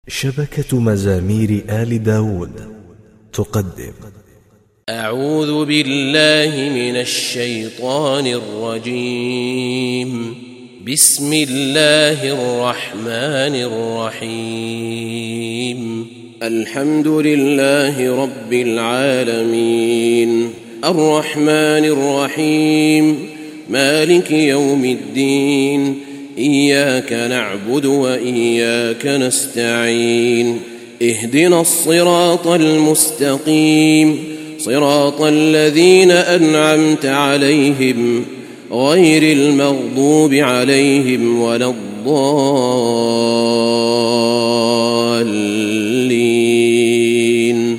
شبكة مزامير آل داود تقدم. أعوذ بالله من الشيطان الرجيم. بسم الله الرحمن الرحيم. الحمد لله رب العالمين، الرحمن الرحيم، مالك يوم الدين، إياك نعبد وإياك نستعين، اهدنا الصراط المستقيم، صراط الذين أنعمت عليهم غير المغضوب عليهم ولا الضالين.